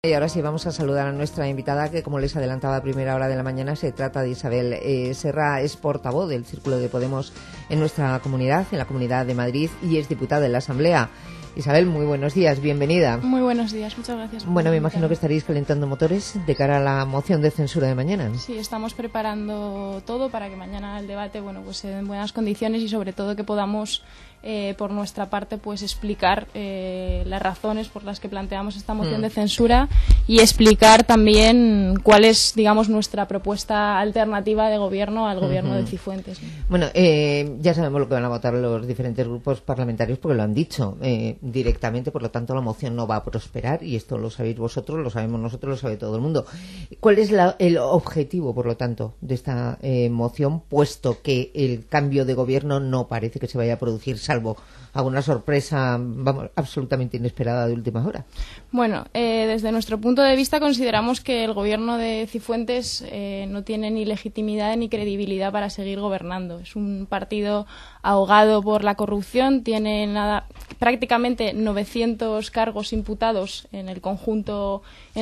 Y ahora sí vamos a saludar a nuestra invitada, que como les adelantaba a primera hora de la mañana, se trata de Isabel Serra. Es portavoz del Círculo de Podemos en nuestra comunidad, en la Comunidad de Madrid, y es diputada en la Asamblea. Isabel, muy buenos días, bienvenida. Muy buenos días, muchas gracias. Bueno, me imagino que estaréis calentando motores de cara a la moción de censura de mañana. Sí, estamos preparando todo para que mañana el debate, pues se den en buenas condiciones y sobre todo que podamos por nuestra parte explicar las razones por las que planteamos esta moción de censura y explicar también cuál es, digamos, nuestra propuesta alternativa de gobierno al gobierno de Cifuentes. Bueno, ya sabemos lo que van a votar los diferentes grupos parlamentarios porque lo han dicho directamente, por lo tanto la moción no va a prosperar, y esto lo sabéis vosotros, lo sabemos nosotros, lo sabe todo el mundo. ¿Cuál es el objetivo, por lo tanto, de esta moción, puesto que el cambio de gobierno no parece que se vaya a producir, salvo alguna sorpresa, absolutamente inesperada de última hora? Bueno, desde nuestro punto de vista consideramos que el gobierno de Cifuentes no tiene ni legitimidad ni credibilidad para seguir gobernando. Es un partido ahogado por la corrupción, tiene prácticamente 900 cargos imputados en el conjunto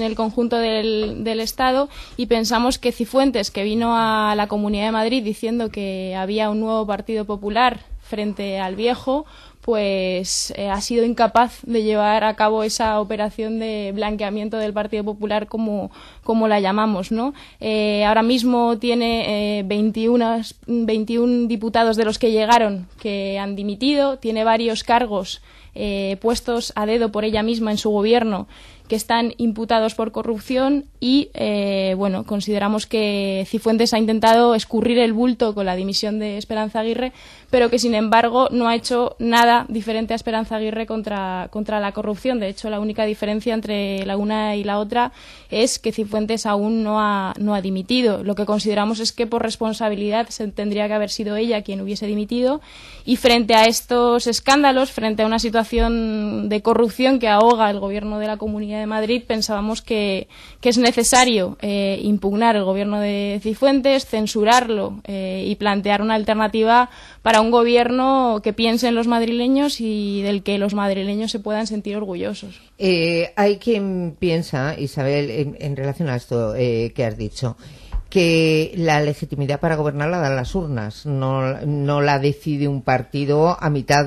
del Estado, y pensamos que Cifuentes, que vino a la Comunidad de Madrid diciendo que había un nuevo Partido Popular frente al viejo, ha sido incapaz de llevar a cabo esa operación de blanqueamiento del Partido Popular como la llamamos, ¿no? Ahora mismo tiene 21 diputados de los que llegaron que han dimitido, tiene varios cargos puestos a dedo por ella misma en su gobierno que están imputados por corrupción y, consideramos que Cifuentes ha intentado escurrir el bulto con la dimisión de Esperanza Aguirre, pero que, sin embargo, no ha hecho nada diferente a Esperanza Aguirre contra la corrupción. De hecho, la única diferencia entre la una y la otra es que Cifuentes aún no ha dimitido. Lo que consideramos es que, por responsabilidad, tendría que haber sido ella quien hubiese dimitido, y frente a estos escándalos, frente a una situación de corrupción que ahoga el gobierno de la Comunidad de Madrid, pensábamos que es necesario impugnar el gobierno de Cifuentes, censurarlo y plantear una alternativa para un gobierno que piense en los madrileños y del que los madrileños se puedan sentir orgullosos. Hay quien piensa, Isabel, en relación a esto que has dicho, que la legitimidad para gobernar la dan las urnas, no la decide un partido a mitad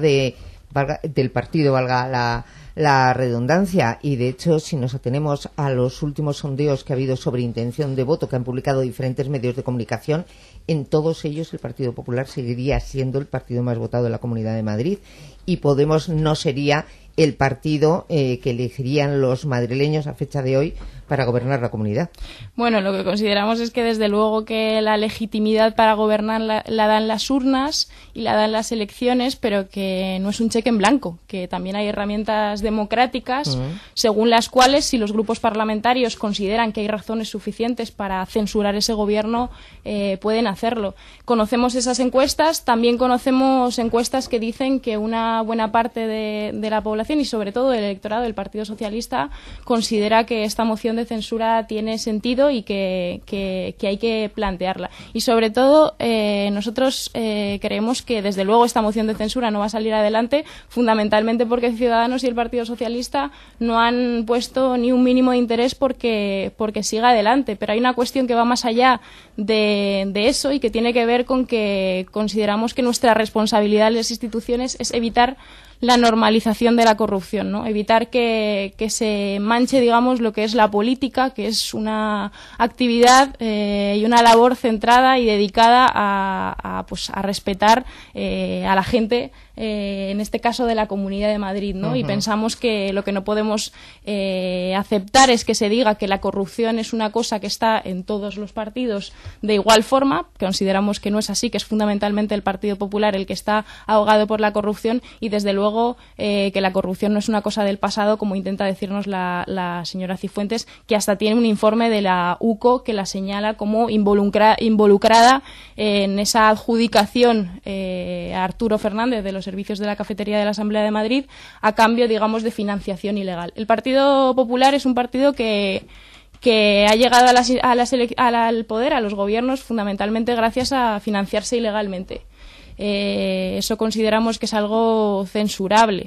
del partido, valga la redundancia. Y de hecho, si nos atenemos a los últimos sondeos que ha habido sobre intención de voto que han publicado diferentes medios de comunicación, en todos ellos el Partido Popular seguiría siendo el partido más votado de la Comunidad de Madrid, y Podemos no sería el partido que elegirían los madrileños a fecha de hoy para gobernar la comunidad. Bueno, lo que consideramos es que desde luego que la legitimidad para gobernar la dan las urnas y la dan las elecciones, pero que no es un cheque en blanco, que también hay herramientas democráticas según las cuales, si los grupos parlamentarios consideran que hay razones suficientes para censurar ese gobierno, pueden hacerlo. Conocemos esas encuestas, también conocemos encuestas que dicen que una buena parte de la población y sobre todo el electorado del Partido Socialista considera que esta moción de censura tiene sentido y que hay que plantearla. Y sobre todo nosotros creemos que desde luego esta moción de censura no va a salir adelante, fundamentalmente porque Ciudadanos y el Partido Socialista no han puesto ni un mínimo de interés porque siga adelante. Pero hay una cuestión que va más allá de eso y que tiene que ver con que consideramos que nuestra responsabilidad en las instituciones es evitar la normalización de la corrupción, ¿no? Evitar que se manche, digamos, lo que es la política, que es una actividad y una labor centrada y dedicada a respetar a la gente, en este caso de la Comunidad de Madrid, ¿no? Y pensamos que lo que no podemos aceptar es que se diga que la corrupción es una cosa que está en todos los partidos de igual forma. Consideramos que no es así, que es fundamentalmente el Partido Popular el que está ahogado por la corrupción, y desde luego que la corrupción no es una cosa del pasado, como intenta decirnos la señora Cifuentes, que hasta tiene un informe de la UCO que la señala como involucrada en esa adjudicación a Arturo Fernández de los servicios de la cafetería de la Asamblea de Madrid a cambio, digamos, de financiación ilegal. El Partido Popular es un partido que ha llegado al poder, a los gobiernos, fundamentalmente gracias a financiarse ilegalmente. Eso consideramos que es algo censurable.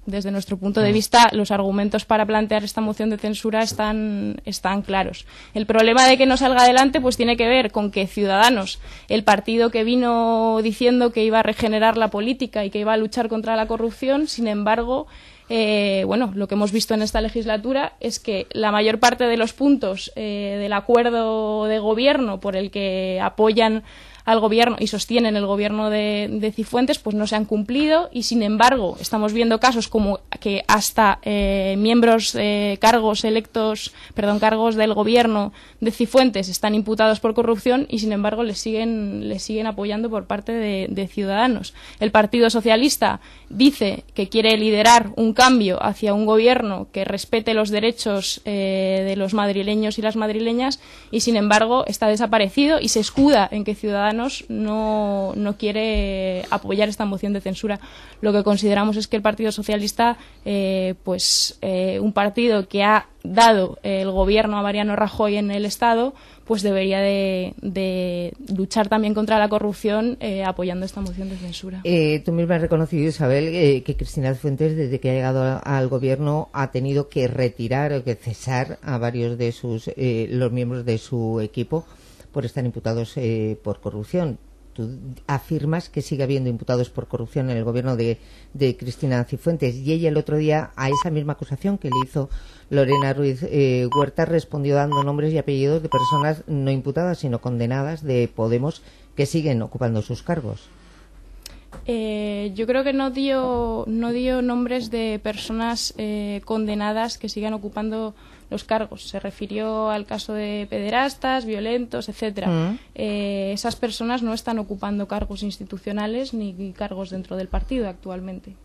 Desde nuestro punto de vista, los argumentos para plantear esta moción de censura están claros. El problema de que no salga adelante pues tiene que ver con que Ciudadanos, el partido que vino diciendo que iba a regenerar la política y que iba a luchar contra la corrupción, sin embargo, lo que hemos visto en esta legislatura es que la mayor parte de los puntos del acuerdo de gobierno por el que apoyan al gobierno y sostienen el gobierno de Cifuentes, pues no se han cumplido, y sin embargo estamos viendo casos como que hasta miembros, cargos del gobierno de Cifuentes están imputados por corrupción, y sin embargo les siguen apoyando por parte de Ciudadanos. El Partido Socialista dice que quiere liderar un cambio hacia un gobierno que respete los derechos de los madrileños y las madrileñas, y sin embargo está desaparecido y se escuda en que Ciudadanos no quiere apoyar esta moción de censura. Lo que consideramos es que el Partido Socialista, un partido que ha dado el gobierno a Mariano Rajoy en el Estado, pues debería de luchar también contra la corrupción apoyando esta moción de censura. Tú misma has reconocido, Isabel, que Cristina Cifuentes, desde que ha llegado al gobierno, ha tenido que retirar o que cesar a varios de los miembros de su equipo por estar imputados por corrupción. Tú afirmas que sigue habiendo imputados por corrupción en el gobierno de Cristina Cifuentes, y ella el otro día a esa misma acusación que le hizo Lorena Ruiz Huerta respondió dando nombres y apellidos de personas no imputadas sino condenadas de Podemos que siguen ocupando sus cargos. Yo creo que no dio nombres de personas condenadas que sigan ocupando los cargos. Se refirió al caso de pederastas, violentos, etcétera. Esas personas no están ocupando cargos institucionales ni cargos dentro del partido actualmente.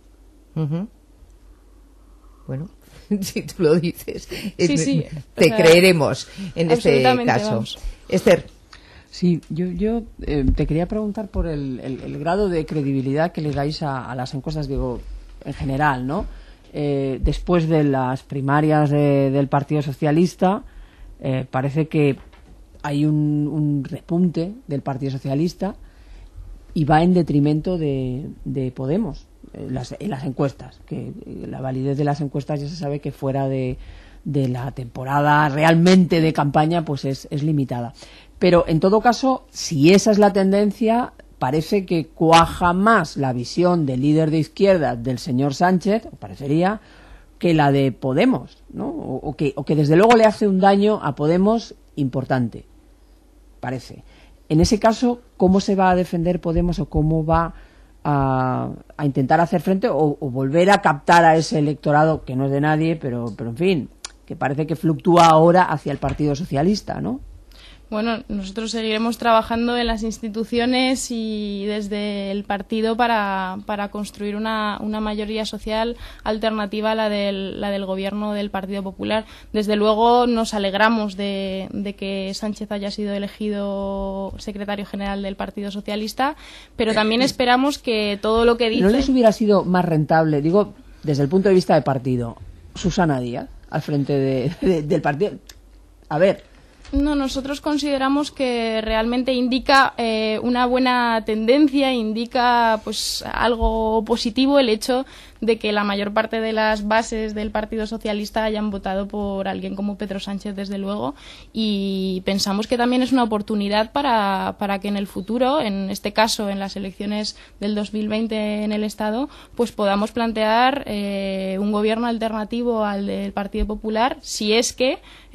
Bueno, si tú lo dices, sí, te creeremos en este caso. Vamos. Esther. Sí, yo te quería preguntar por el grado de credibilidad que le dais a las encuestas, digo, en general, ¿no? Después de las primarias del Partido Socialista, parece que hay un repunte del Partido Socialista y va en detrimento de Podemos en las encuestas, que la validez de las encuestas ya se sabe que fuera de la temporada realmente de campaña pues es limitada. Pero en todo caso, si esa es la tendencia, parece que cuaja más la visión del líder de izquierda del señor Sánchez, parecería, que la de Podemos, ¿no? O que desde luego le hace un daño a Podemos importante, parece. En ese caso, ¿cómo se va a defender Podemos o cómo va a intentar hacer frente o volver a captar a ese electorado que no es de nadie, pero en fin, que parece que fluctúa ahora hacia el Partido Socialista, ¿no? Bueno, nosotros seguiremos trabajando en las instituciones y desde el partido para construir una mayoría social alternativa a la del gobierno del Partido Popular. Desde luego nos alegramos de que Sánchez haya sido elegido secretario general del Partido Socialista, pero también esperamos que todo lo que dice... ¿No les hubiera sido más rentable, digo, desde el punto de vista de partido, Susana Díaz al frente del partido? A ver... No, nosotros consideramos que realmente indica una buena tendencia, indica pues algo positivo el hecho de que la mayor parte de las bases del Partido Socialista hayan votado por alguien como Pedro Sánchez, desde luego, y pensamos que también es una oportunidad para que en el futuro, en este caso en las elecciones del 2020 en el Estado, pues podamos plantear un gobierno alternativo al del Partido Popular, si es que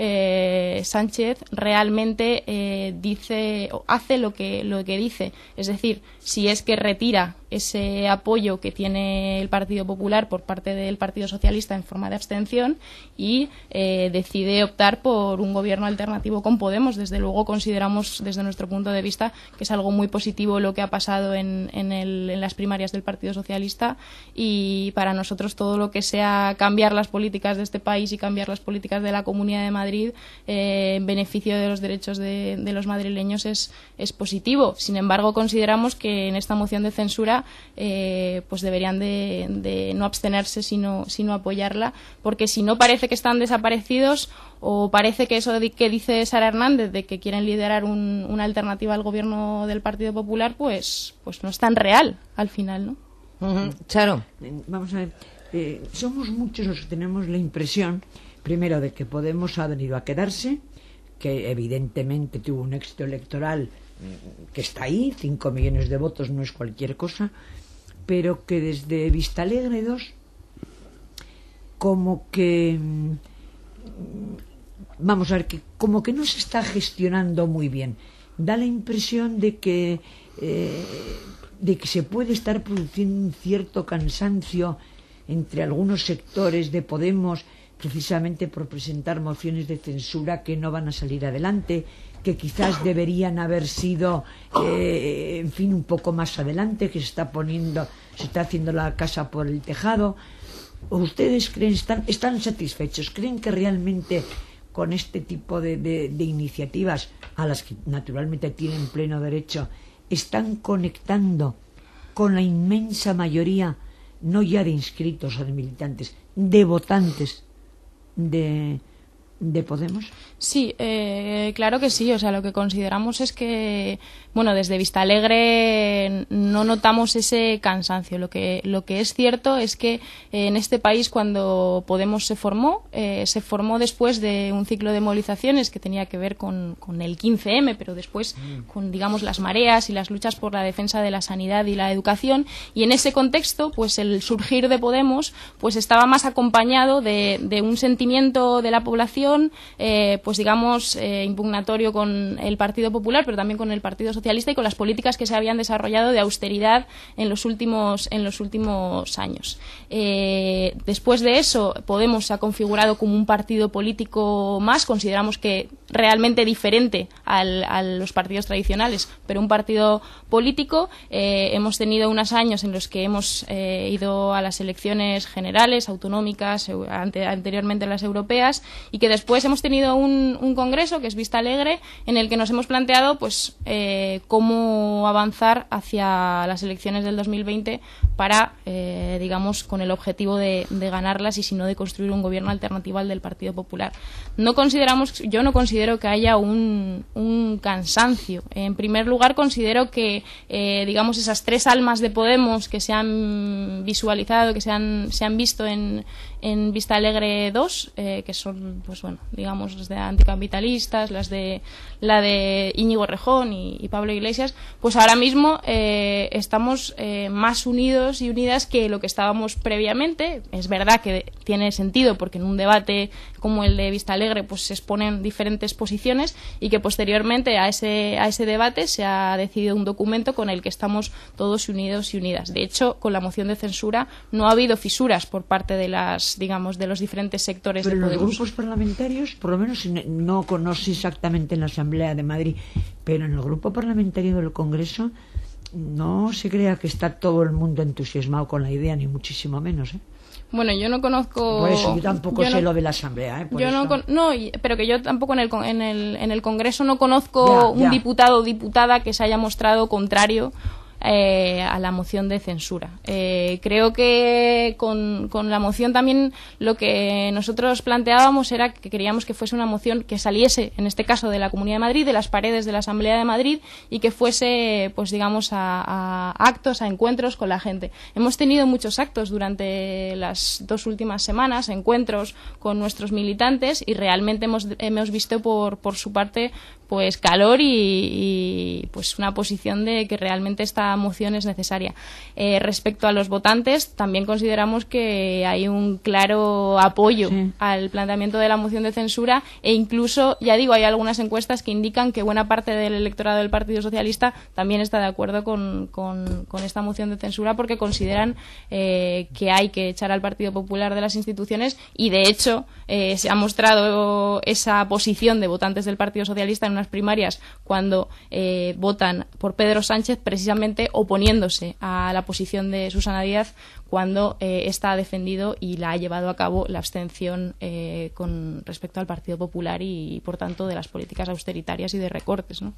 Sánchez realmente dice o hace lo que dice, es decir, si es que retira ese apoyo que tiene el Partido Popular por parte del Partido Socialista en forma de abstención y decide optar por un gobierno alternativo con Podemos. Desde luego consideramos desde nuestro punto de vista que es algo muy positivo lo que ha pasado en las primarias del Partido Socialista, y para nosotros todo lo que sea cambiar las políticas de este país y cambiar las políticas de la Comunidad de Madrid en beneficio de los derechos de los madrileños es positivo. Sin embargo, consideramos que en esta moción de censura pues deberían de no abstenerse sino apoyarla, porque si no parece que están desaparecidos, o parece que eso que dice Sara Hernández de que quieren liderar una alternativa al gobierno del Partido Popular pues no es tan real al final, ¿no? Charo, vamos a ver, somos muchos los que tenemos la impresión, primero, de que Podemos ha venido a quedarse, que evidentemente tuvo un éxito electoral que está ahí, 5 millones de votos no es cualquier cosa, pero que desde Vistalegre 2 como que vamos a ver, que como que no se está gestionando muy bien. Da la impresión de que se puede estar produciendo un cierto cansancio entre algunos sectores de Podemos, precisamente por presentar mociones de censura que no van a salir adelante, que quizás deberían haber sido en fin, un poco más adelante, que se está haciendo la casa por el tejado. ¿Ustedes creen, están satisfechos? ¿Creen que realmente con este tipo de iniciativas, a las que naturalmente tienen pleno derecho, están conectando con la inmensa mayoría, no ya de inscritos o de militantes, de votantes de Podemos? Sí, claro que sí. O sea, lo que consideramos es que, bueno, desde Vistalegre no notamos ese cansancio. Lo que es cierto es que en este país, cuando Podemos se formó después de un ciclo de movilizaciones que tenía que ver con el 15M, pero después con, digamos, las mareas y las luchas por la defensa de la sanidad y la educación. Y en ese contexto, pues el surgir de Podemos pues estaba más acompañado de un sentimiento de la población, pues digamos, impugnatorio con el Partido Popular, pero también con el Partido Socialista y con las políticas que se habían desarrollado de austeridad en los últimos años. Después de eso, Podemos se ha configurado como un partido político más, consideramos que realmente diferente a los partidos tradicionales, pero un partido político. Hemos tenido unos años en los que hemos ido a las elecciones generales, autonómicas, anteriormente las europeas, y que después hemos tenido un congreso, que es Vistalegre, en el que nos hemos planteado pues cómo avanzar hacia las elecciones del 2020 para, digamos, con el objetivo de ganarlas y si no de construir un gobierno alternativo al del Partido Popular. Yo no considero que haya un cansancio. En primer lugar, considero que, digamos, esas tres almas de Podemos que se han visualizado, que se han visto en Vistalegre 2, que son, pues bueno, digamos, las de anticapitalistas, la de Íñigo Errejón y Pablo Iglesias, pues ahora mismo estamos más unidos y unidas que lo que estábamos previamente. Es verdad que tiene sentido, porque en un debate como el de Vistalegre pues se exponen diferentes posiciones, y que posteriormente a ese debate se ha decidido un documento con el que estamos todos unidos y unidas. De hecho, con la moción de censura no ha habido fisuras por parte de los diferentes sectores de Podemos. Pero los grupos parlamentarios, por lo menos no sé exactamente en la Asamblea de Madrid, pero en el grupo parlamentario del Congreso no se crea que está todo el mundo entusiasmado con la idea, ni muchísimo menos, ¿eh? Bueno, yo no conozco... Por eso yo tampoco sé lo de la Asamblea, ¿eh? Pero que yo tampoco en el Congreso no conozco un diputado o diputada que se haya mostrado contrario a la moción de censura. Creo que con la moción también lo que nosotros planteábamos era que queríamos que fuese una moción que saliese, en este caso, de la Comunidad de Madrid, de las paredes de la Asamblea de Madrid, y que fuese, pues digamos, a actos, a encuentros con la gente. Hemos tenido muchos actos durante las 2 últimas semanas, encuentros con nuestros militantes, y realmente hemos visto por su parte pues calor y pues una posición de que realmente esta moción es necesaria. Respecto a los votantes, también consideramos que hay un claro apoyo al planteamiento de la moción de censura, e incluso, ya digo, hay algunas encuestas que indican que buena parte del electorado del Partido Socialista también está de acuerdo con esta moción de censura, porque consideran que hay que echar al Partido Popular de las instituciones, y de hecho se ha mostrado esa posición de votantes del Partido Socialista en unas primarias cuando votan por Pedro Sánchez, precisamente oponiéndose a la posición de Susana Díaz cuando ésta ha defendido y la ha llevado a cabo la abstención con respecto al Partido Popular y por tanto de las políticas austeritarias y de recortes, ¿no?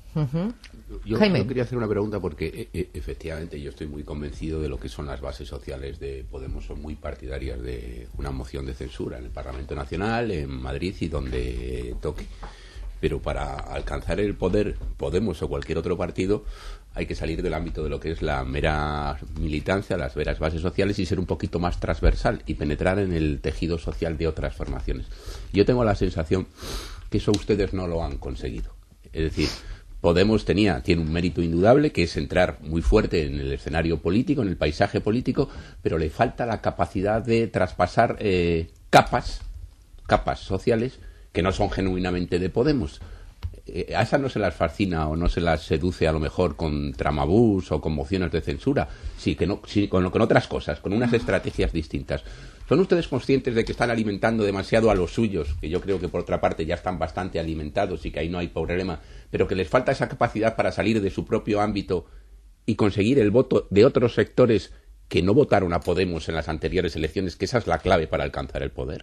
Yo quería hacer una pregunta, porque efectivamente yo estoy muy convencido de lo que son las bases sociales de Podemos. Son muy partidarias de una moción de censura en el Parlamento Nacional, en Madrid y donde toque. pero para alcanzar el poder, Podemos o cualquier otro partido, hay que salir del ámbito de lo que es la mera militancia, las veras bases sociales, y ser un poquito más transversal y penetrar en el tejido social de otras formaciones. Yo tengo la sensación que eso ustedes no lo han conseguido. Es decir, Podemos tiene un mérito indudable, que es entrar muy fuerte en el escenario político, en el paisaje político, pero le falta la capacidad de traspasar capas sociales que no son genuinamente de Podemos. A esas no se las fascina o no se las seduce a lo mejor con tramabús o con mociones de censura, con otras cosas, con unas estrategias distintas. ¿Son ustedes conscientes de que están alimentando demasiado a los suyos, que yo creo que por otra parte ya están bastante alimentados y que ahí no hay problema, pero que les falta esa capacidad para salir de su propio ámbito y conseguir el voto de otros sectores que no votaron a Podemos en las anteriores elecciones, que esa es la clave para alcanzar el poder?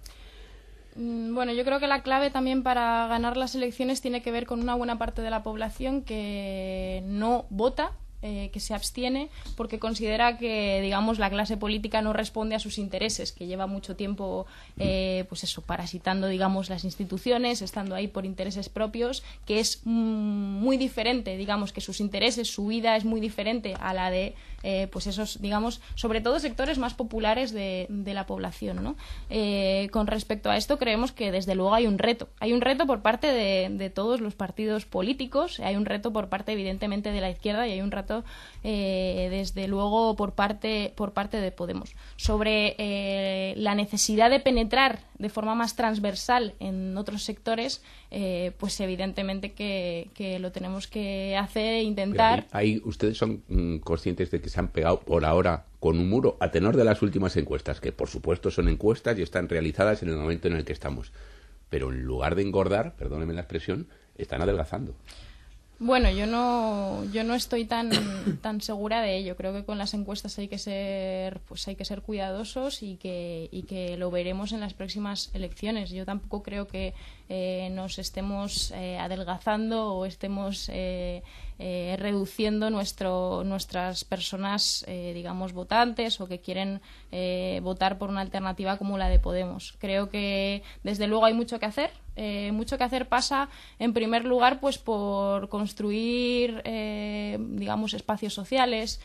Bueno, yo creo que la clave también para ganar las elecciones tiene que ver con una buena parte de la población que no vota, que se abstiene porque considera que, digamos, la clase política no responde a sus intereses, que lleva mucho tiempo, parasitando, digamos, las instituciones, estando ahí por intereses propios, que es muy diferente, digamos, que sus intereses, su vida es muy diferente a la de, esos, digamos, sobre todo sectores más populares de la población, ¿no? Con respecto a esto, creemos que desde luego hay un reto por parte de todos los partidos políticos, hay un reto por parte, evidentemente, de la izquierda, y hay un reto desde luego por parte de Podemos sobre la necesidad de penetrar de forma más transversal en otros sectores, pues evidentemente que lo tenemos que hacer e intentar. Ahí ustedes son conscientes de que se han pegado por ahora con un muro a tenor de las últimas encuestas, que por supuesto son encuestas y están realizadas en el momento en el que estamos, pero en lugar de engordar, perdónenme la expresión, están adelgazando. Bueno, yo no estoy tan segura de ello. Creo que con las encuestas hay que ser cuidadosos y que lo veremos en las próximas elecciones. Yo tampoco creo que nos estemos adelgazando o estemos reduciendo nuestras personas, digamos, votantes, o que quieren votar por una alternativa como la de Podemos. Creo que desde luego hay mucho que hacer. Mucho que hacer pasa, en primer lugar, pues por construir, digamos, espacios sociales,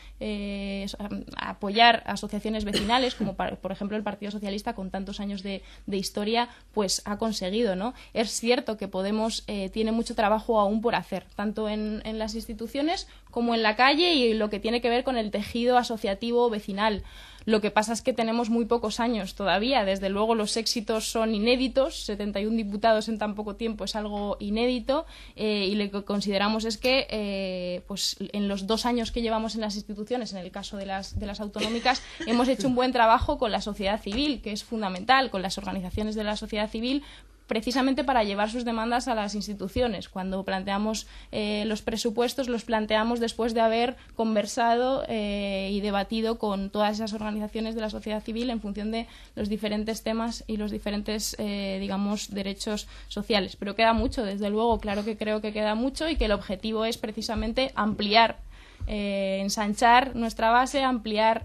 apoyar asociaciones vecinales, como por ejemplo el Partido Socialista, con tantos años de historia, pues ha conseguido, ¿no? Es cierto que Podemos tiene mucho trabajo aún por hacer, tanto en las instituciones como en la calle, y lo que tiene que ver con el tejido asociativo vecinal. Lo que pasa es que tenemos muy pocos años todavía. Desde luego los éxitos son inéditos. 71 diputados en tan poco tiempo es algo inédito, y lo que consideramos es que pues en los 2 años que llevamos en las instituciones, en el caso de las autonómicas, hemos hecho un buen trabajo con la sociedad civil, que es fundamental, con las organizaciones de la sociedad civil, precisamente para llevar sus demandas a las instituciones. Cuando planteamos los presupuestos, los planteamos después de haber conversado y debatido con todas esas organizaciones de la sociedad civil en función de los diferentes temas y los diferentes, digamos, derechos sociales. Pero queda mucho, desde luego, claro que creo que queda mucho, y que el objetivo es precisamente ampliar, ensanchar nuestra base, ampliar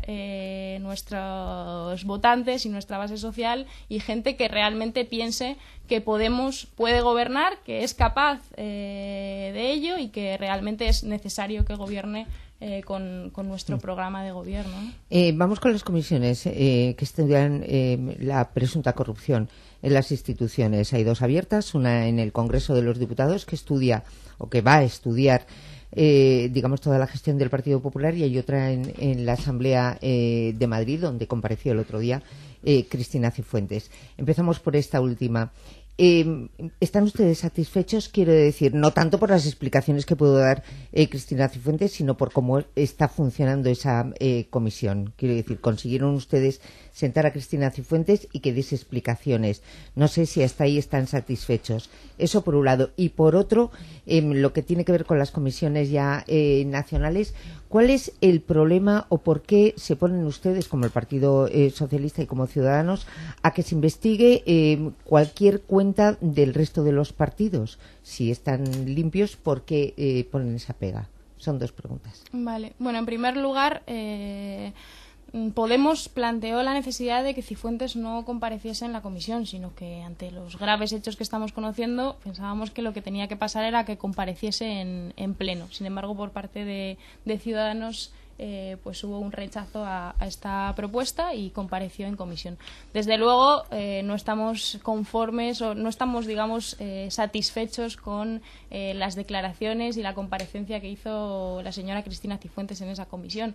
nuestros votantes y nuestra base social, y gente que realmente piense que Podemos puede gobernar, que es capaz de ello, y que realmente es necesario que gobierne con nuestro programa de gobierno. Vamos con las comisiones que estudian la presunta corrupción en las instituciones. Hay 2 abiertas, una en el Congreso de los Diputados, que estudia o que va a estudiar digamos, toda la gestión del Partido Popular, y hay otra en la Asamblea de Madrid, donde compareció el otro día Cristina Cifuentes. Empezamos por esta última. ¿Están ustedes satisfechos? Quiero decir, no tanto por las explicaciones que pudo dar Cristina Cifuentes, sino por cómo está funcionando esa comisión. Quiero decir, consiguieron ustedes sentar a Cristina Cifuentes y que diese explicaciones. No sé si hasta ahí están satisfechos. Eso por un lado. Y por otro, lo que tiene que ver con las comisiones ya nacionales, ¿cuál es el problema o por qué se ponen ustedes, como el Partido Socialista y como Ciudadanos, a que se investigue cualquier cuenta del resto de los partidos? Si están limpios, ¿por qué ponen esa pega? Son 2 preguntas. Vale. Bueno, en primer lugar, Podemos planteó la necesidad de que Cifuentes no compareciese en la comisión, sino que ante los graves hechos que estamos conociendo pensábamos que lo que tenía que pasar era que compareciese en pleno. Sin embargo, por parte de Ciudadanos pues hubo un rechazo a esta propuesta y compareció en comisión. Desde luego no estamos conformes o no estamos, digamos, satisfechos con las declaraciones y la comparecencia que hizo la señora Cristina Cifuentes en esa comisión.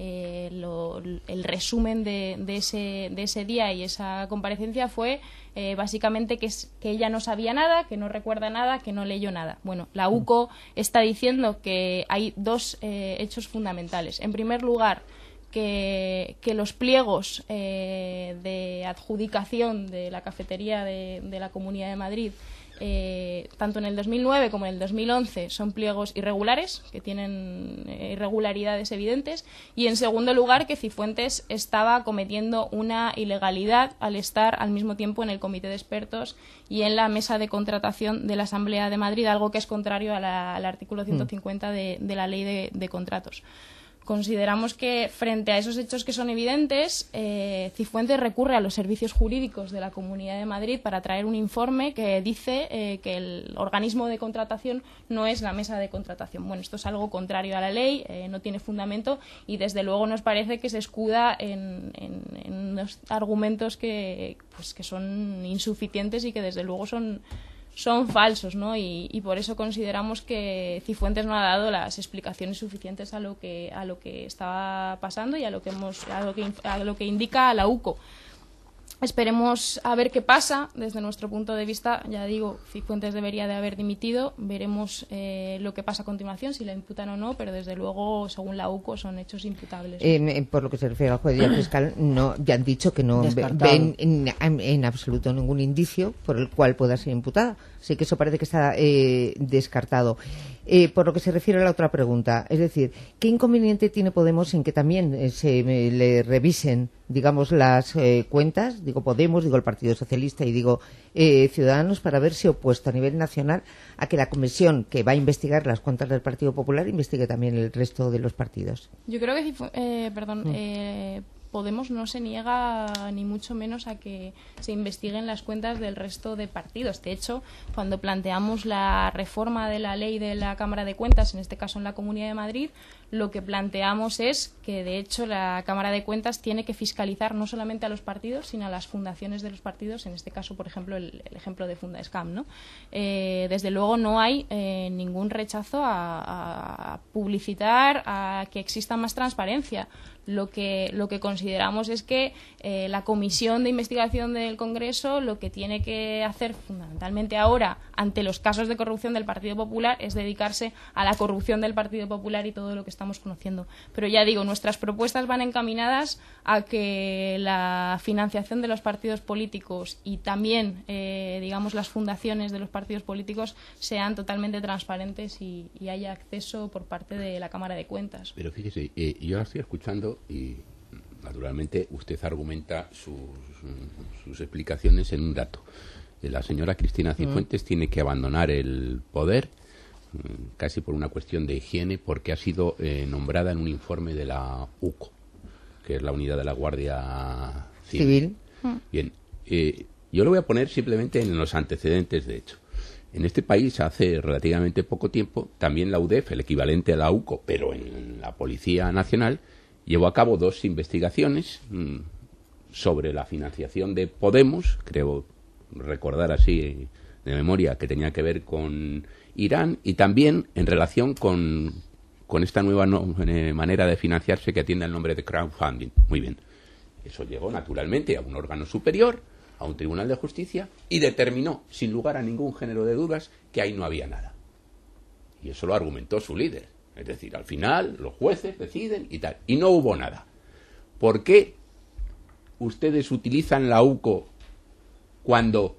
El resumen de ese día y esa comparecencia fue básicamente que ella no sabía nada, que no recuerda nada, que no leyó nada. Bueno, la UCO está diciendo que hay dos hechos fundamentales. En primer lugar, que los pliegos de adjudicación de la cafetería de la Comunidad de Madrid, tanto en el 2009 como en el 2011, son pliegos irregulares, que tienen irregularidades evidentes, y en segundo lugar que Cifuentes estaba cometiendo una ilegalidad al estar al mismo tiempo en el comité de expertos y en la mesa de contratación de la Asamblea de Madrid, algo que es contrario al artículo 150 de la ley de contratos. Consideramos que frente a esos hechos que son evidentes, Cifuentes recurre a los servicios jurídicos de la Comunidad de Madrid para traer un informe que dice que el organismo de contratación no es la mesa de contratación. Bueno, esto es algo contrario a la ley, no tiene fundamento y desde luego nos parece que se escuda en unos argumentos que son insuficientes y que desde luego son falsos, ¿no? Y por eso consideramos que Cifuentes no ha dado las explicaciones suficientes a lo que estaba pasando y a lo que indica la UCO. Esperemos a ver qué pasa. Desde nuestro punto de vista, ya digo, Cifuentes debería de haber dimitido. Veremos lo que pasa a continuación, si la imputan o no, pero desde luego, según la UCO, son hechos imputables. Por lo que se refiere al juez y al fiscal, ya han dicho que no ven en absoluto ningún indicio por el cual pueda ser imputada. Así que eso parece que está descartado. Por lo que se refiere a la otra pregunta, es decir, ¿qué inconveniente tiene Podemos en que también se le revisen, digamos, las cuentas? Digo Podemos, digo el Partido Socialista y digo Ciudadanos, para verse opuesto a nivel nacional a que la comisión que va a investigar las cuentas del Partido Popular investigue también el resto de los partidos. Yo creo que Podemos no se niega ni mucho menos a que se investiguen las cuentas del resto de partidos. De hecho, cuando planteamos la reforma de la ley de la Cámara de Cuentas, en este caso en la Comunidad de Madrid, lo que planteamos es que, de hecho, la Cámara de Cuentas tiene que fiscalizar no solamente a los partidos, sino a las fundaciones de los partidos, en este caso, por ejemplo, el ejemplo de Fundescam, ¿no? Desde luego no hay ningún rechazo a publicitar, a que exista más transparencia. Lo que consideramos es que la comisión de investigación del Congreso lo que tiene que hacer fundamentalmente ahora ante los casos de corrupción del Partido Popular es dedicarse a la corrupción del Partido Popular y todo lo que estamos conociendo. Pero ya digo, nuestras propuestas van encaminadas a que la financiación de los partidos políticos y también, digamos, las fundaciones de los partidos políticos sean totalmente transparentes y haya acceso por parte de la Cámara de Cuentas. Pero fíjese, yo la estoy escuchando y naturalmente usted argumenta sus explicaciones en un dato. La señora Cristina Cifuentes tiene que abandonar el poder casi por una cuestión de higiene porque ha sido nombrada en un informe de la UCO, que es la unidad de la Guardia Civil. Bien, yo lo voy a poner simplemente en los antecedentes, de hecho. En este país, hace relativamente poco tiempo, también la UDEF, el equivalente a la UCO, pero en la Policía Nacional, llevó a cabo 2 investigaciones sobre la financiación de Podemos, creo recordar así de memoria, que tenía que ver con Irán, y también en relación con esta nueva manera de financiarse que atiende el nombre de crowdfunding. Muy bien. Eso llegó naturalmente a un órgano superior, a un tribunal de justicia, y determinó, sin lugar a ningún género de dudas, que ahí no había nada. Y eso lo argumentó su líder. Es decir, al final los jueces deciden y tal. Y no hubo nada. ¿Por qué ustedes utilizan la UCO cuando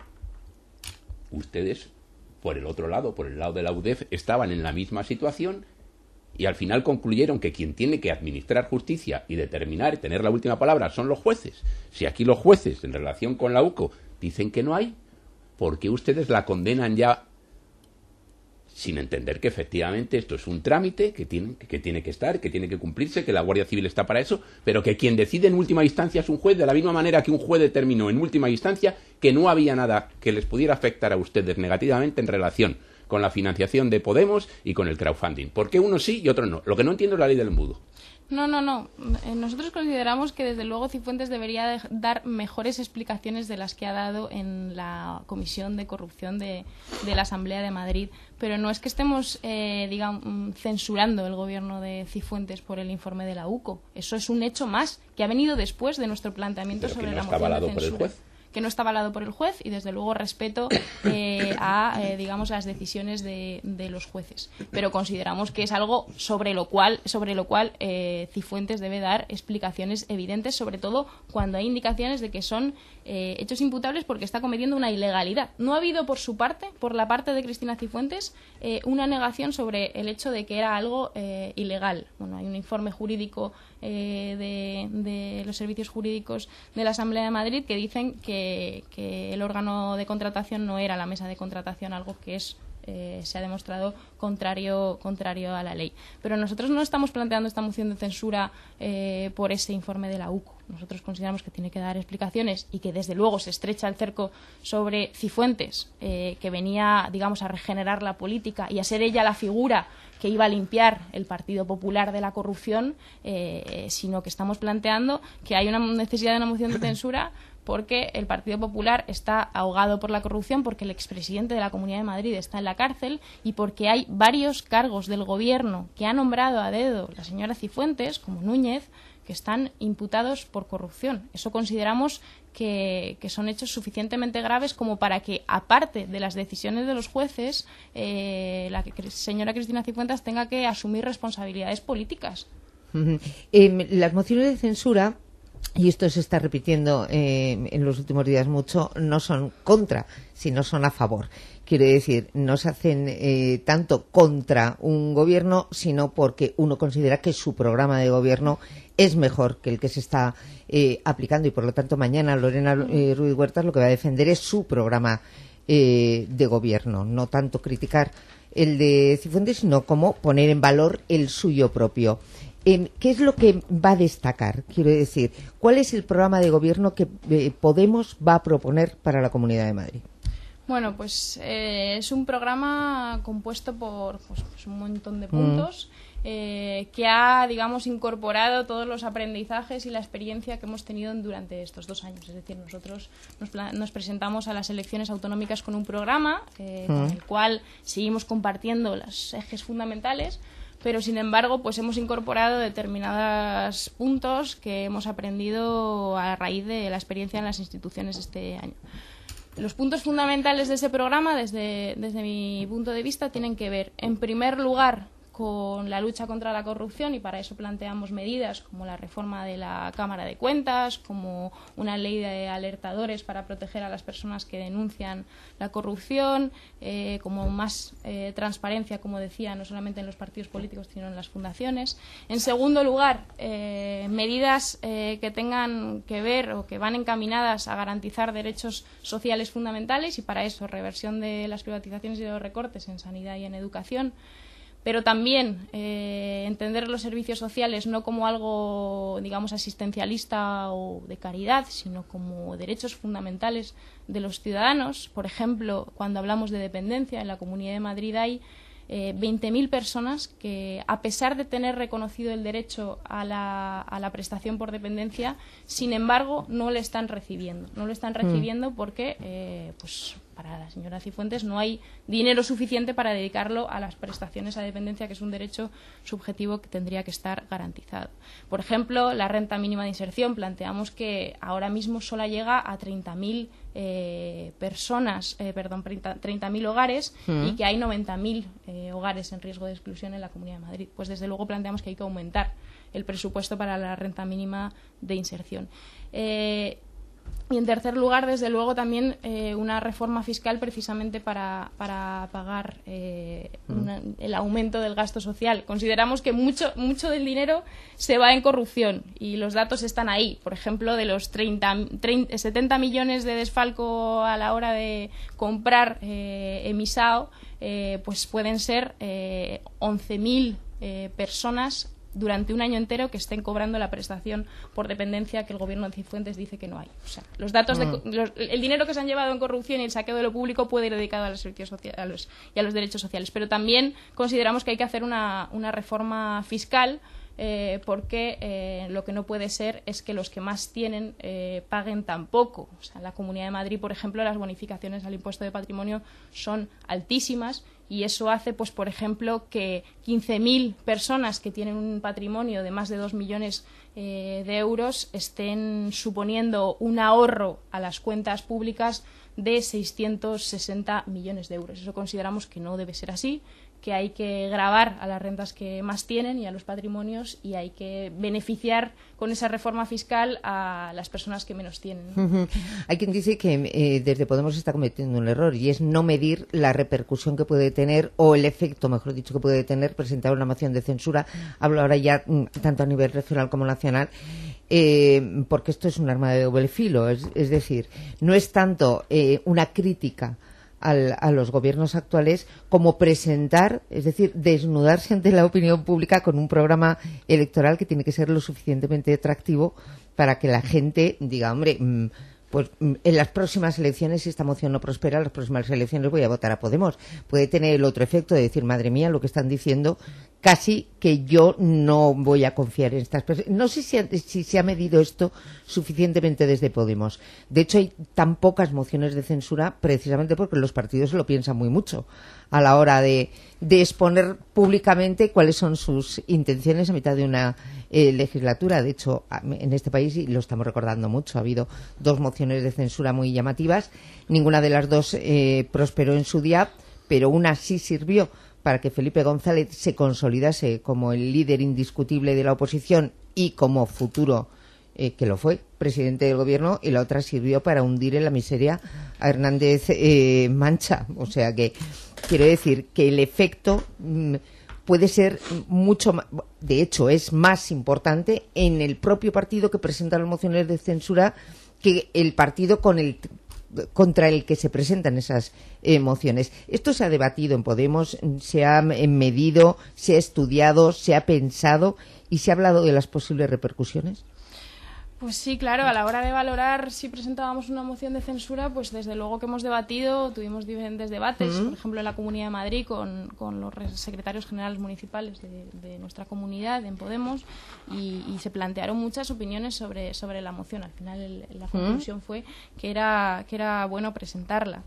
ustedes, por el otro lado, por el lado de la UDEF, estaban en la misma situación y al final concluyeron que quien tiene que administrar justicia y determinar y tener la última palabra son los jueces? Si aquí los jueces, en relación con la UCO, dicen que no hay, ¿por qué ustedes la condenan ya sin entender que efectivamente esto es un trámite que tiene que estar, que tiene que cumplirse, que la Guardia Civil está para eso, pero que quien decide en última instancia es un juez, de la misma manera que un juez determinó en última instancia que no había nada que les pudiera afectar a ustedes negativamente en relación con la financiación de Podemos y con el crowdfunding. ¿Por qué unos sí y otros no? Lo que no entiendo es la ley del embudo. No. Nosotros consideramos que desde luego Cifuentes debería dar mejores explicaciones de las que ha dado en la Comisión de Corrupción de la Asamblea de Madrid. Pero no es que estemos, censurando el gobierno de Cifuentes por el informe de la UCO. Eso es un hecho más que ha venido después de nuestro planteamiento sobre la moción de censura. Por el juez. Que no está avalado por el juez y desde luego respeto a las decisiones de los jueces, pero consideramos que es algo sobre lo cual Cifuentes debe dar explicaciones evidentes, sobre todo cuando hay indicaciones de que son hechos imputables porque está cometiendo una ilegalidad. No ha habido por la parte de Cristina Cifuentes, una negación sobre el hecho de que era algo ilegal. Bueno, hay un informe jurídico de los servicios jurídicos de la Asamblea de Madrid que dicen que el órgano de contratación no era la mesa de contratación, algo que se ha demostrado contrario a la ley. Pero nosotros no estamos planteando esta moción de censura por ese informe de la UCO. Nosotros consideramos que tiene que dar explicaciones y que desde luego se estrecha el cerco sobre Cifuentes, que venía, a regenerar la política y a ser ella la figura que iba a limpiar el Partido Popular de la corrupción, sino que estamos planteando que hay una necesidad de una moción de censura porque el Partido Popular está ahogado por la corrupción, porque el expresidente de la Comunidad de Madrid está en la cárcel y porque hay varios cargos del gobierno que ha nombrado a dedo la señora Cifuentes, como Núñez, que están imputados por corrupción. Eso consideramos que son hechos suficientemente graves como para que, aparte de las decisiones de los jueces, la señora Cristina Cifuentes tenga que asumir responsabilidades políticas. Las mociones de censura, y esto se está repitiendo en los últimos días mucho, no son contra, sino son a favor. Quiere decir, no se hacen tanto contra un gobierno, sino porque uno considera que su programa de gobierno es mejor que el que se está aplicando, y por lo tanto mañana Lorena Ruiz Huertas lo que va a defender es su programa de gobierno, no tanto criticar el de Cifuentes, sino como poner en valor el suyo propio. ¿Qué es lo que va a destacar? Quiero decir, ¿cuál es el programa de gobierno que Podemos va a proponer para la Comunidad de Madrid? Bueno, pues es un programa compuesto por un montón de puntos que ha, incorporado todos los aprendizajes y la experiencia que hemos tenido durante estos 2 años. Es decir, nosotros nos presentamos a las elecciones autonómicas con un programa con el cual seguimos compartiendo los ejes fundamentales, pero sin embargo pues hemos incorporado determinados puntos que hemos aprendido a raíz de la experiencia en las instituciones este año. Los puntos fundamentales de ese programa, desde mi punto de vista, tienen que ver, en primer lugar, con la lucha contra la corrupción, y para eso planteamos medidas como la reforma de la Cámara de Cuentas, como una ley de alertadores para proteger a las personas que denuncian la corrupción, como más transparencia, como decía, no solamente en los partidos políticos, sino en las fundaciones. En segundo lugar, medidas que tengan que ver o que van encaminadas a garantizar derechos sociales fundamentales, y para eso reversión de las privatizaciones y de los recortes en sanidad y en educación. Pero también entender los servicios sociales no como algo, asistencialista o de caridad, sino como derechos fundamentales de los ciudadanos. Por ejemplo, cuando hablamos de dependencia, en la Comunidad de Madrid hay 20.000 personas que, a pesar de tener reconocido el derecho a la prestación por dependencia, sin embargo, no le están recibiendo. No lo están recibiendo porque, para la señora Cifuentes no hay dinero suficiente para dedicarlo a las prestaciones a dependencia, que es un derecho subjetivo que tendría que estar garantizado. Por ejemplo, la renta mínima de inserción, planteamos que ahora mismo solo llega a 30.000 30.000 hogares y que hay 90.000 hogares en riesgo de exclusión en la Comunidad de Madrid. Pues desde luego planteamos que hay que aumentar el presupuesto para la renta mínima de inserción. Y en tercer lugar, desde luego, también una reforma fiscal precisamente para pagar el aumento del gasto social. Consideramos que mucho del dinero se va en corrupción y los datos están ahí. Por ejemplo, de los 70 millones de desfalco a la hora de comprar emisao, pues pueden ser 11.000 personas durante un año entero que estén cobrando la prestación por dependencia que el gobierno de Cifuentes dice que no hay. O sea, los datos el dinero que se han llevado en corrupción y el saqueo de lo público puede ir dedicado a los servicios sociales y a los derechos sociales. Pero también consideramos que hay que hacer una reforma fiscal porque lo que no puede ser es que los que más tienen paguen tan poco. O sea, en la Comunidad de Madrid, por ejemplo, las bonificaciones al impuesto de patrimonio son altísimas y eso hace, pues, por ejemplo, que 15.000 personas que tienen un patrimonio de más de 2 millones de euros estén suponiendo un ahorro a las cuentas públicas de 660 millones de euros. Eso consideramos que no debe ser así, que hay que gravar a las rentas que más tienen y a los patrimonios y hay que beneficiar con esa reforma fiscal a las personas que menos tienen, ¿no? Hay quien dice que desde Podemos se está cometiendo un error y es no medir la repercusión que puede tener o el efecto, mejor dicho, que puede tener presentar una moción de censura. Hablo ahora ya tanto a nivel regional como nacional. Porque esto es un arma de doble filo, es decir, no es tanto una crítica a los gobiernos actuales como presentar, es decir, desnudarse ante la opinión pública con un programa electoral que tiene que ser lo suficientemente atractivo para que la gente diga, hombre, pues en las próximas elecciones, si esta moción no prospera, en las próximas elecciones voy a votar a Podemos. Puede tener el otro efecto de decir, madre mía, lo que están diciendo, casi que yo no voy a confiar en estas personas. No sé si se ha medido esto suficientemente desde Podemos. De hecho, hay tan pocas mociones de censura precisamente porque los partidos se lo piensan muy mucho a la hora de exponer públicamente cuáles son sus intenciones a mitad de una legislatura. De hecho, en este país, y lo estamos recordando mucho, ha habido 2 mociones de censura muy llamativas. Ninguna de las 2 prosperó en su día, pero una sí sirvió para que Felipe González se consolidase como el líder indiscutible de la oposición y como futuro, que lo fue, presidente del gobierno, y la otra sirvió para hundir en la miseria a Hernández Mancha. O sea que quiero decir que el efecto puede ser mucho más, de hecho es más importante en el propio partido que presenta las mociones de censura que el partido contra el que se presentan esas mociones. Esto se ha debatido en Podemos, se ha medido, se ha estudiado, se ha pensado y se ha hablado de las posibles repercusiones. Pues sí, claro, a la hora de valorar si presentábamos una moción de censura, pues desde luego que hemos debatido, tuvimos diferentes debates, por ejemplo en la Comunidad de Madrid con los secretarios generales municipales de nuestra comunidad en Podemos y se plantearon muchas opiniones sobre la moción. Al final la conclusión fue que era bueno presentarla.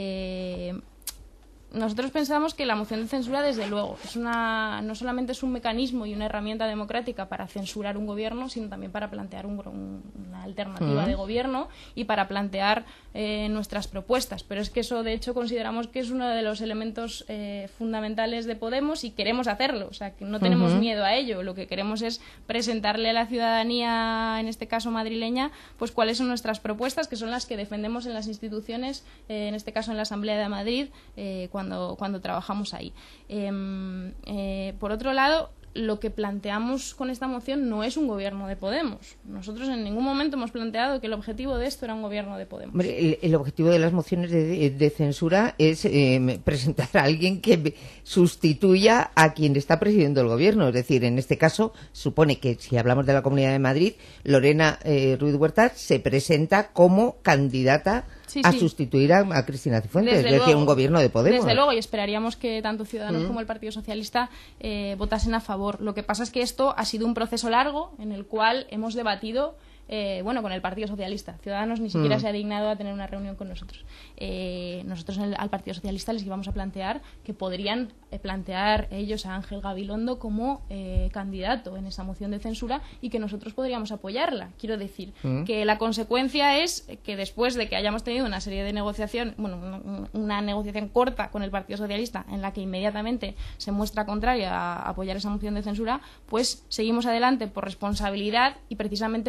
Nosotros pensamos que la moción de censura, desde luego, no solamente es un mecanismo y una herramienta democrática para censurar un gobierno, sino también para plantear una alternativa de gobierno y para plantear nuestras propuestas. Pero es que eso, de hecho, consideramos que es uno de los elementos fundamentales de Podemos y queremos hacerlo. O sea, que no tenemos miedo a ello. Lo que queremos es presentarle a la ciudadanía, en este caso madrileña, pues cuáles son nuestras propuestas, que son las que defendemos en las instituciones, en este caso en la Asamblea de Madrid, cuando trabajamos ahí. Por otro lado, lo que planteamos con esta moción no es un gobierno de Podemos. Nosotros en ningún momento hemos planteado que el objetivo de esto era un gobierno de Podemos. Hombre, el objetivo de las mociones de censura es presentar a alguien que sustituya a quien está presidiendo el gobierno. Es decir, en este caso, supone que si hablamos de la Comunidad de Madrid, Lorena Ruiz Huerta se presenta como candidata a sustituir a Cristina Cifuentes, es decir, un gobierno de Podemos. Desde luego, y esperaríamos que tanto Ciudadanos como el Partido Socialista votasen a favor. Lo que pasa es que esto ha sido un proceso largo en el cual hemos debatido con el Partido Socialista. Ciudadanos ni siquiera se ha dignado a tener una reunión con nosotros. Nosotros al Partido Socialista les íbamos a plantear que podrían plantear ellos a Ángel Gabilondo como candidato en esa moción de censura y que nosotros podríamos apoyarla. Quiero decir que la consecuencia es que después de que hayamos tenido una serie de negociación, una negociación corta con el Partido Socialista en la que inmediatamente se muestra contraria a apoyar esa moción de censura, pues seguimos adelante por responsabilidad y precisamente porque consideramos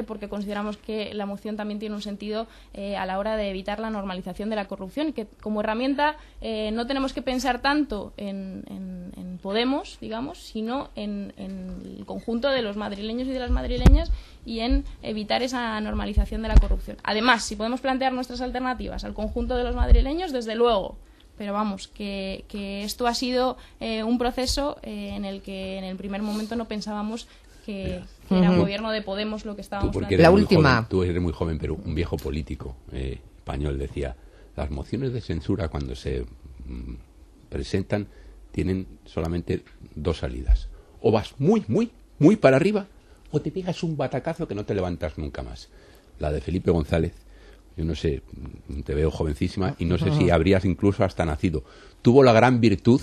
consideramos que la moción también tiene un sentido a la hora de evitar la normalización de la corrupción, y que como herramienta no tenemos que pensar tanto en Podemos, digamos, sino en el conjunto de los madrileños y de las madrileñas, y en evitar esa normalización de la corrupción. Además, si podemos plantear nuestras alternativas al conjunto de los madrileños, desde luego. Pero vamos, que esto ha sido un proceso en el que en el primer momento no pensábamos que era un gobierno de Podemos lo que estábamos planteando. La última. Joven, tú eres muy joven, pero un viejo político español decía, las mociones de censura cuando se presentan tienen solamente dos salidas. O vas muy, muy, muy para arriba, o te pegas un batacazo que no te levantas nunca más. La de Felipe González, yo no sé, te veo jovencísima y no sé si habrías incluso hasta nacido. Tuvo la gran virtud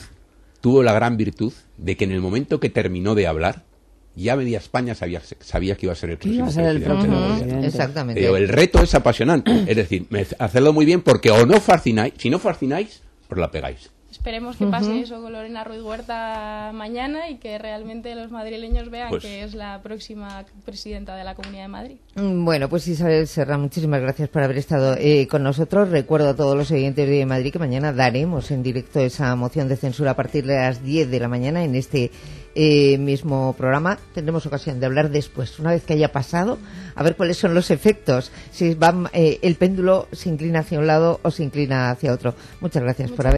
de que en el momento que terminó de hablar, ya media España sabía que iba a ser el próximo presidente. Exactamente. Pero el reto es apasionante. Es decir, hacerlo muy bien, porque o no fascináis, si no fascináis, os la pegáis. Esperemos que pase eso con Lorena Ruiz Huerta mañana y que realmente los madrileños vean que es la próxima presidenta de la Comunidad de Madrid. Bueno, pues Isabel Serra, muchísimas gracias por haber estado con nosotros. Recuerdo a todos los oyentes de Madrid que mañana daremos en directo esa moción de censura a partir de las 10 de la mañana en este mismo programa. Tendremos ocasión de hablar después, una vez que haya pasado, a ver cuáles son los efectos, si el péndulo se inclina hacia un lado o se inclina hacia otro. Muchas gracias por haber